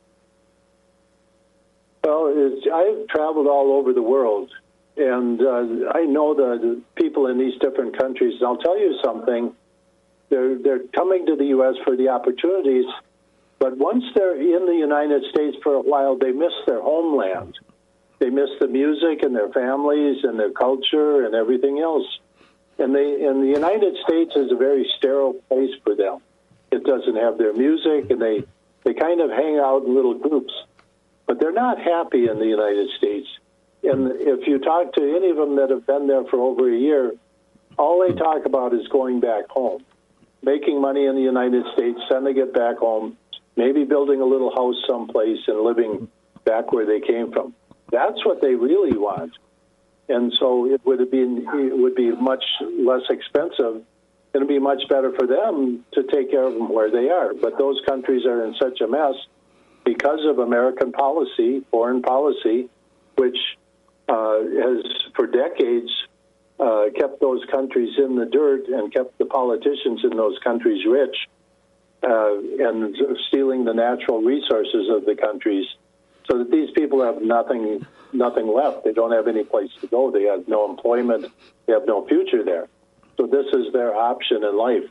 Well, I've traveled all over the world, and I know the people in these different countries. And I'll tell you something. They're coming to the U.S. for the opportunities, but once they're in the United States for a while, they miss their homeland. They miss the music and their families and their culture and everything else. And the United States is a very sterile place for them. It doesn't have their music, and they kind of hang out in little groups. But they're not happy in the United States. And if you talk to any of them that have been there for over a year, all they talk about is going back home, making money in the United States, sending it back home, maybe building a little house someplace and living back where they came from. That's what they really want. And so it would be much less expensive. It would be much better for them to take care of them where they are. But those countries are in such a mess because of American policy, foreign policy, which has for decades kept those countries in the dirt and kept the politicians in those countries rich and stealing the natural resources of the countries, so that these people have nothing left. They don't have any place to go. They have no employment. They have no future there. So this is their option in life.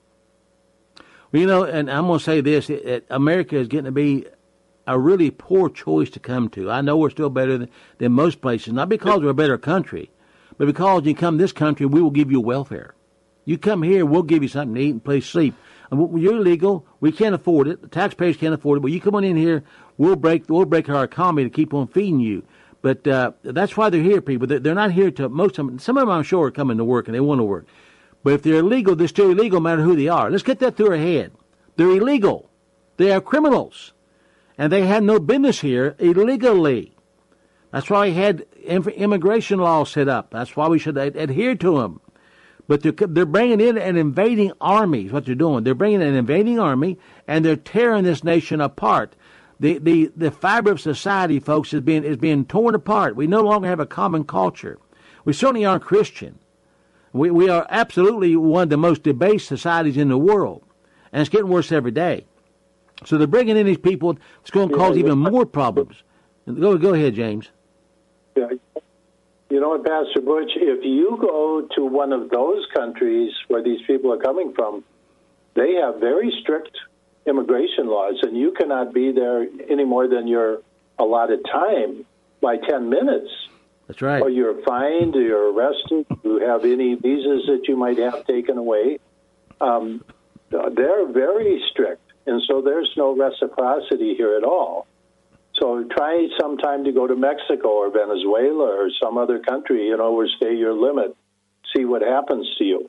Well, and I'm going to say this, America is getting to be a really poor choice to come to. I know we're still better than most places, not because we're a better country, but because you come to this country, we will give you welfare. You come here, we'll give you something to eat and place to sleep. And you're illegal, we can't afford it, the taxpayers can't afford it, but you come on in here, we'll break our economy to keep on feeding you. But that's why they're here, people. They're not here to, most of them, some of them I'm sure are coming to work and they want to work. But if they're illegal, they're still illegal no matter who they are. Let's get that through our head. They're illegal. They are criminals. And they had no business here illegally. That's why we had immigration laws set up. That's why we should adhere to them. But they're bringing in an invading army is what they're doing. They're bringing an invading army, and they're tearing this nation apart. The fiber of society, folks, is being torn apart. We no longer have a common culture. We certainly aren't Christian. We are absolutely one of the most debased societies in the world, and it's getting worse every day. So they're bringing in these people. It's going to cause even more problems. Go ahead, James. Yeah. You know what, Pastor Butch, if you go to one of those countries where these people are coming from, they have very strict immigration laws, and you cannot be there any more than your allotted time by 10 minutes. That's right. Or you're fined, or you're arrested, you have any visas that you might have taken away. they're very strict, and so there's no reciprocity here at all. So try sometime to go to Mexico or Venezuela or some other country, overstay your limit, see what happens to you.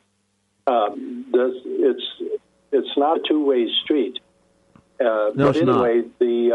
It's not a two-way street. No, but it's anyway,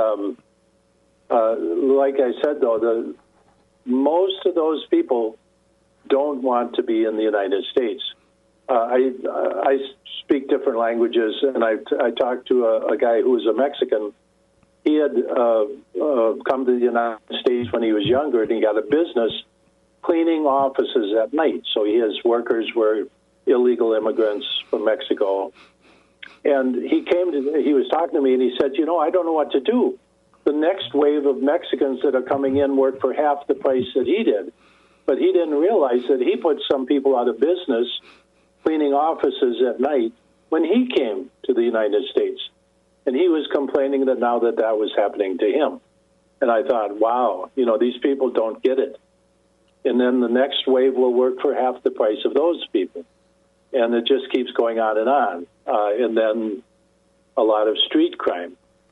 like I said, though, most of those people don't want to be in the United States. I speak different languages, and I talked to a guy who was a Mexican. He had come to the United States when he was younger, and he got a business cleaning offices at night. So his workers were illegal immigrants from Mexico. And he was talking to me, and he said, I don't know what to do. The next wave of Mexicans that are coming in work for half the price that he did. But he didn't realize that he put some people out of business cleaning offices at night when he came to the United States. And he was complaining that now that was happening to him. And I thought, wow, these people don't get it. And then the next wave will work for half the price of those people. And it just keeps going on. And then a lot of street crime.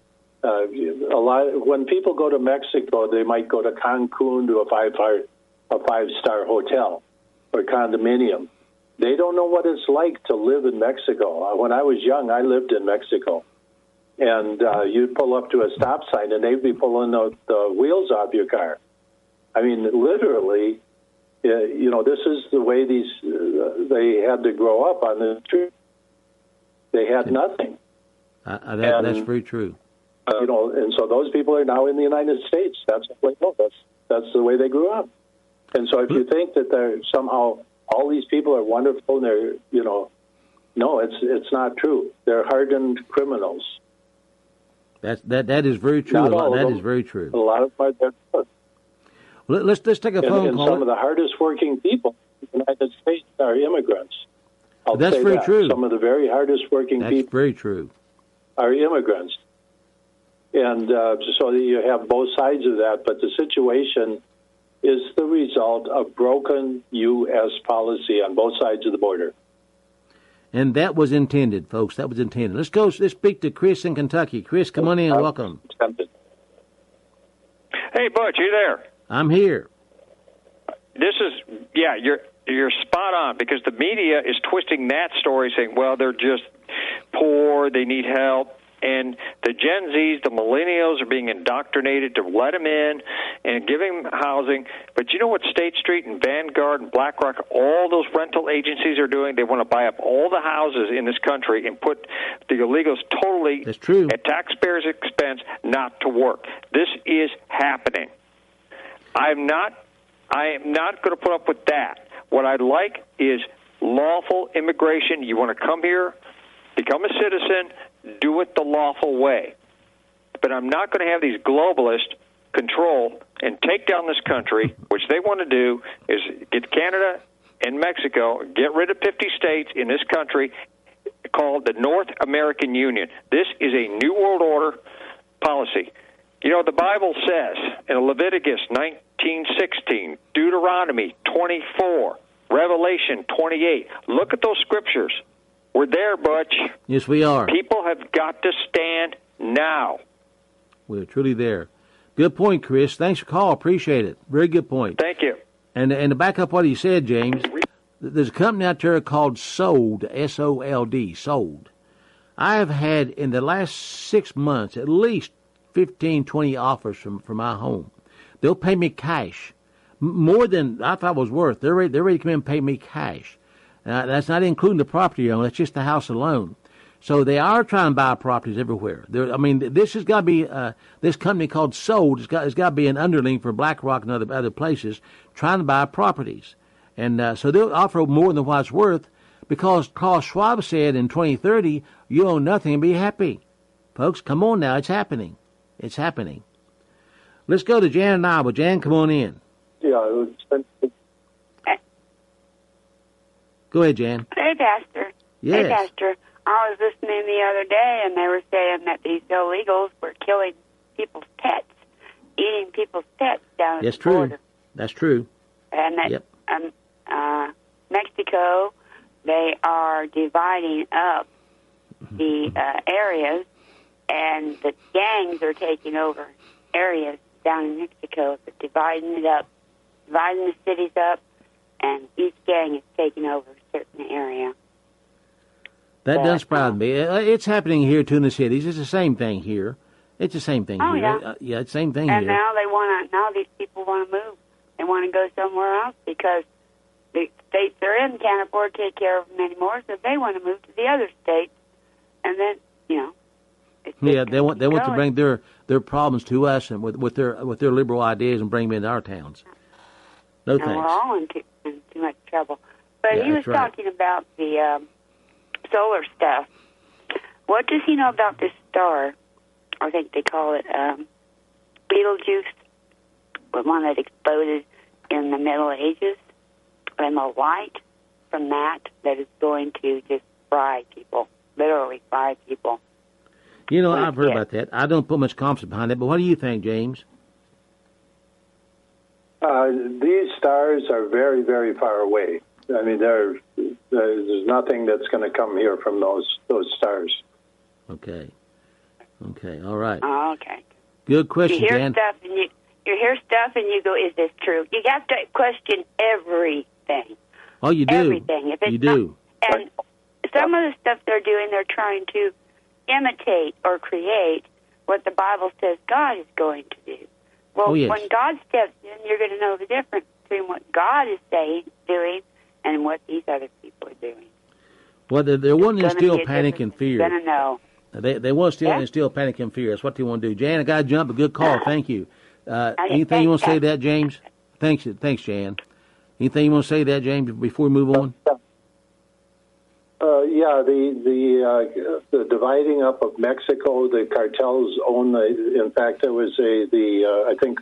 When people go to Mexico, they might go to Cancun to a five-star hotel or condominium. They don't know what it's like to live in Mexico. When I was young, I lived in Mexico. And you'd pull up to a stop sign, and they'd be pulling the wheels off your car. I mean, literally, this is the way they had to grow up on the street. They had nothing. That's very true. And so those people are now in the United States. That's the way they grew up. And so if you think that they're somehow all these people are wonderful, and they're no, it's not true. They're hardened criminals. That is very true. That is very true. A lot of them are there. Let's take a phone call. And some of the hardest working people in the United States are immigrants. That's very true. Some of the very hardest working people. That's very true. Are immigrants. And so you have both sides of that, but the situation is the result of broken U.S. policy on both sides of the border. And that was intended, folks. That was intended. Let's speak to Chris in Kentucky. Chris, come on in. Welcome. Hey, Butch, you there? I'm here. You're spot on, because the media is twisting that story, saying, well, they're just poor, they need help. And the Gen Zs, the millennials, are being indoctrinated to let them in and give them housing. But you know what State Street and Vanguard and BlackRock, all those rental agencies are doing? They want to buy up all the houses in this country and put the illegals totally at taxpayers' expense not to work. This is happening. I am not going to put up with that. What I'd like is lawful immigration. You want to come here, become a citizen, do it the lawful way. But I'm not going to have these globalists control and take down this country. Which they want to do is get Canada and Mexico, get rid of 50 states in this country called the North American Union. This is a New World Order policy. The Bible says in Leviticus 19:16, Deuteronomy 24, Revelation 28. Look at those scriptures. We're there, Butch. Yes, we are. People have got to stand now. We're truly there. Good point, Chris. Thanks for calling. Appreciate it. Very good point. Thank you. And to back up what he said, James, there's a company out there called Sold, S-O-L-D, Sold. I have had in the last 6 months at least 15, 20 offers from my home. They'll pay me cash, more than I thought was worth. They're ready to come in and pay me cash. That's not including the property owned. That's just the house alone. So they are trying to buy properties everywhere. This has got to be this company called Sold. It's got to be an underling for BlackRock and other places trying to buy properties, and so they'll offer more than what it's worth, because Klaus Schwab said in 2030 you own nothing and be happy. Folks, come on now, it's happening. It's happening. Let's go to Jan and Iowa. Jan, come on in. Yeah. Go ahead, Jan. Hey, Pastor. Yes. Hey, Pastor. I was listening the other day, and they were saying that these illegals were killing people's pets, eating people's pets down at the border. That's true. And that Mexico they are dividing up the areas, and the gangs are taking over areas down in Mexico. They're dividing it up, dividing the cities up, and each gang is taking over a certain area. That does surprise me. It's happening here too in the cities. It's the same thing here. It's the same thing here. Yeah. Yeah, it's the same thing and here. And now these people want to move. They want to go somewhere else because the states they're in can't afford to take care of them anymore, so they want to move to the other states. And then, they want to bring their problems to us and with their liberal ideas and bring them into our towns. No and thanks. We're all in too much trouble. But he was talking about the solar stuff. What does he know about this star? I think they call it Betelgeuse, the one that exploded in the Middle Ages, and the light from that is going to just fry people, literally fry people. I've heard about that. I don't put much confidence behind it, but what do you think, James? These stars are very, very far away. I mean, there's nothing that's going to come here from those stars. Okay, all right. Oh, okay. Good question, you hear Jan. Stuff and you hear stuff and you go, is this true? You have to question everything. Oh, you do. Everything. If it's you do. Not, and some of the stuff they're doing, they're trying to imitate or create what the Bible says God is going to do. Well, when God steps in, you're going to know the difference between what God is doing, and what these other people are doing. Well, they're wanting to instill panic and fear. You're going to know. They want to instill panic and fear. That's what they want to do. Jan, I got to jump. A good call. Thank you. Anything you want to say to that, James? Thanks, Jan. Anything you want to say to that, James, before we move on? The dividing up of Mexico, the cartels own in fact, there was I think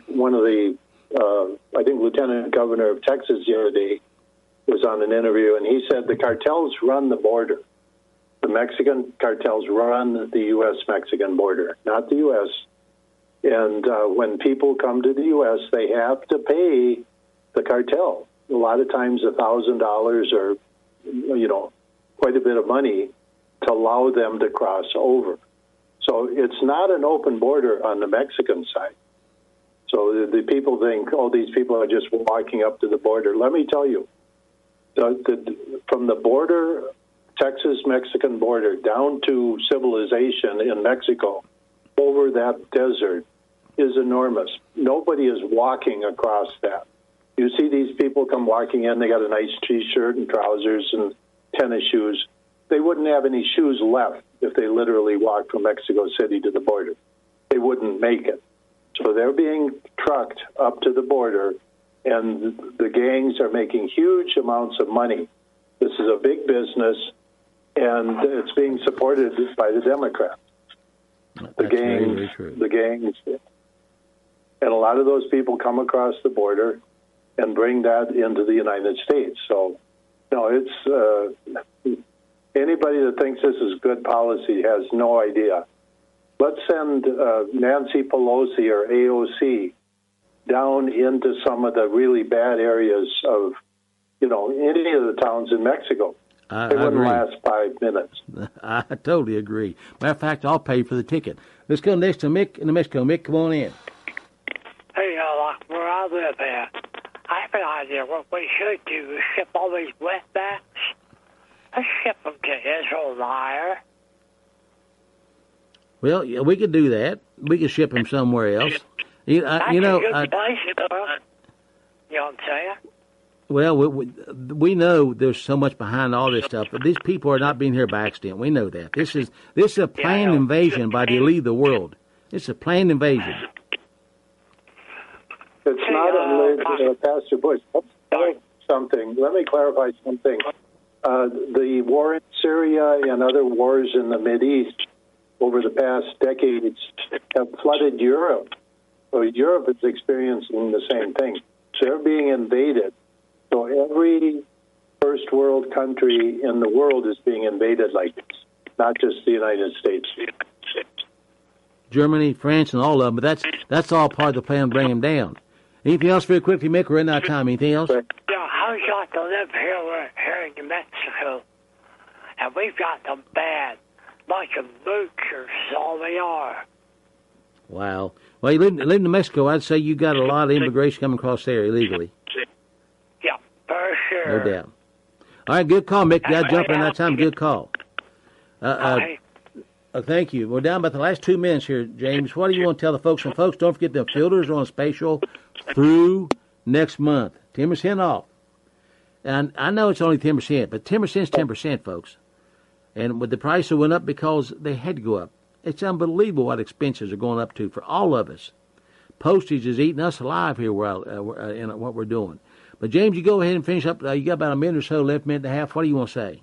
Lieutenant Governor of Texas the other day was on an interview, and he said the cartels run the border. The Mexican cartels run the U.S.-Mexican border, not the U.S. And when people come to the U.S., they have to pay the cartel. A lot of times $1,000 or, quite a bit of money to allow them to cross over. So it's not an open border on the Mexican side. So the people think, these people are just walking up to the border. Let me tell you, from the border, Texas-Mexican border, down to civilization in Mexico, over that desert, is enormous. Nobody is walking across that. You see these people come walking in, they got a nice T-shirt and trousers and tennis shoes. They wouldn't have any shoes left if they literally walked from Mexico City to the border. They wouldn't make it. So they're being trucked up to the border, and the gangs are making huge amounts of money. This is a big business, and it's being supported by the Democrats. The gangs, and a lot of those people come across the border and bring that into the United States. So, it's anybody that thinks this is good policy has no idea. Let's send Nancy Pelosi or AOC down into some of the really bad areas of, any of the towns in Mexico. It wouldn't last 5 minutes. I totally agree. Matter of fact, I'll pay for the ticket. Let's go next to Mick in New Mexico. Mick, come on in. Hey, where I live at, I have an idea. What we should do is ship all these wetbacks. Let's ship them to Israel Liar. Well, yeah, we could do that. We could ship them somewhere else. You know what I'm saying? Well, we know there's so much behind all this stuff, but these people are not being here by accident. We know that. This is a planned invasion by the elite of the world. It's a planned invasion. It's not Pastor Bush. Let me clarify something. The war in Syria and other wars in the Mideast over the past decades have flooded Europe. So Europe is experiencing the same thing. They're being invaded. So every first world country in the world is being invaded like this, not just the United States. Germany, France, and all of them. But that's all part of the plan to bring them down. Anything else very quickly, Mick? We're running out of time. Anything else? Yeah, how's y'all to live here in New Mexico? and we've got them bad. Bunch of moochers is all they are. Wow. Well, you live in New Mexico, I'd say you got a lot of immigration coming across there illegally. Yeah, for sure. No doubt. All right, good call, Mick. You got to jump in that time. Good call. Thank you. We're down about the last 2 minutes here, James. What do you want to tell the folks? And folks, don't forget the filters are on special through next month. 10% off. And I know it's only 10%, but 10% is 10%, folks. And with the price that went up because they had to go up. It's unbelievable what expenses are going up to for all of us. Postage is eating us alive here in what we're doing. But, James, you go ahead and finish up. You got about a minute or so left, minute and a half. What do you want to say?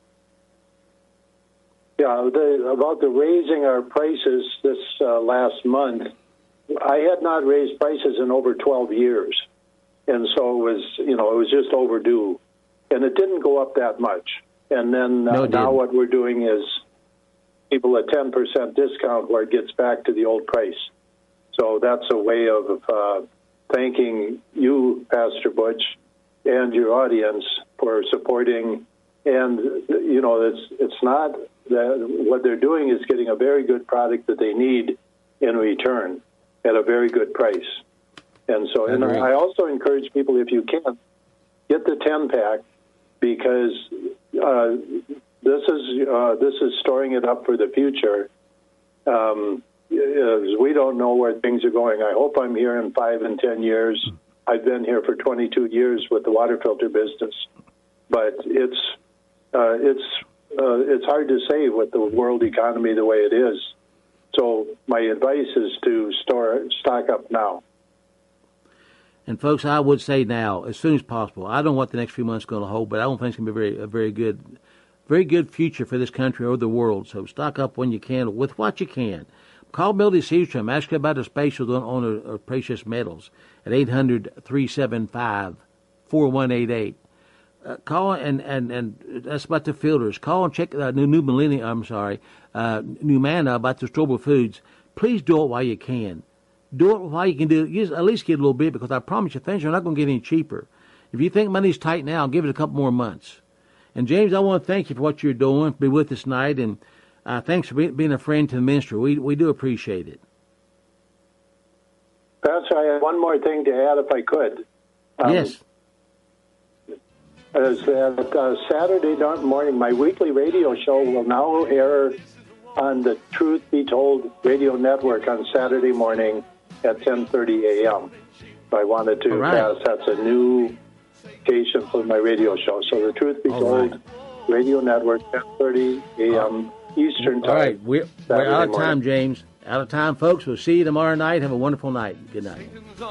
Yeah, about the raising our prices this last month, I had not raised prices in over 12 years. And so it was just overdue. And it didn't go up that much. And then now what we're doing is people a 10% discount where it gets back to the old price. So that's a way of thanking you, Pastor Butch, and your audience for supporting. And, it's not that what they're doing is getting a very good product that they need in return at a very good price. And so, and I also encourage people, if you can, get the 10-pack because this is storing it up for the future. We don't know where things are going. I hope I'm here in 5 and 10 years. I've been here for 22 years with the water filter business, but it's hard to say with the world economy the way it is. So my advice is to stock up now. And folks, I would say now, as soon as possible. I don't know what the next few months are going to hold, but I don't think it's going to be a very good future for this country or the world. So stock up when you can with what you can. Call Melody Seedstrom. Ask her about the specials on precious metals at 800-375-4188. Call and that's about the filters. Call and check New Manna about the Strobel Foods. Please do it while you can. Do it while you can do it. At least get a little bit because I promise you things are not going to get any cheaper. If you think money's tight now, give it a couple more months. And James, I want to thank you for what you're doing. Be with us tonight, and thanks for being a friend to the ministry. We do appreciate it. Pastor, I have one more thing to add, if I could. Yes. Saturday morning, my weekly radio show will now air on the Truth Be Told radio network on Saturday morning at 10:30 a.m. So I wanted to pass. That's a new station for my radio show. So the Truth Be Told radio network, 10:30 a.m. Eastern time. All right, we're out of time, James. Out of time, folks. We'll see you tomorrow night. Have a wonderful night. Good night.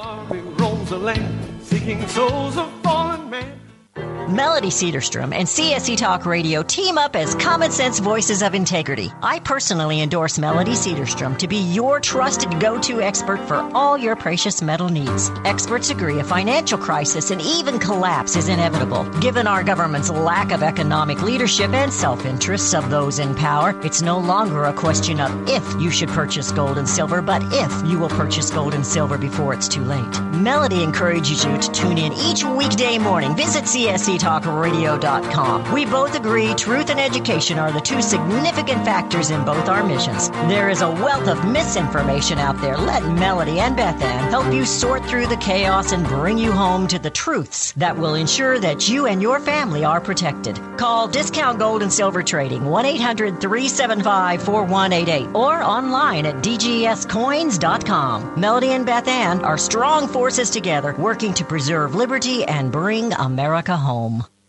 Seeking souls of fallen men. Melody Cedarstrom and CSC Talk Radio team up as common sense voices of integrity. I personally endorse Melody Cedarstrom to be your trusted go-to expert for all your precious metal needs. Experts agree a financial crisis and even collapse is inevitable. Given our government's lack of economic leadership and self-interests of those in power, it's no longer a question of if you should purchase gold and silver, but if you will purchase gold and silver before it's too late. Melody encourages you to tune in each weekday morning. Visit CSCTalkRadio.com. We both agree truth and education are the two significant factors in both our missions. There is a wealth of misinformation out there. Let Melody and Beth Ann help you sort through the chaos and bring you home to the truths that will ensure that you and your family are protected. Call Discount Gold and Silver Trading 1-800-375-4188 or online at dgscoins.com. Melody and Beth Ann are strong forces together working to preserve liberty and bring America home.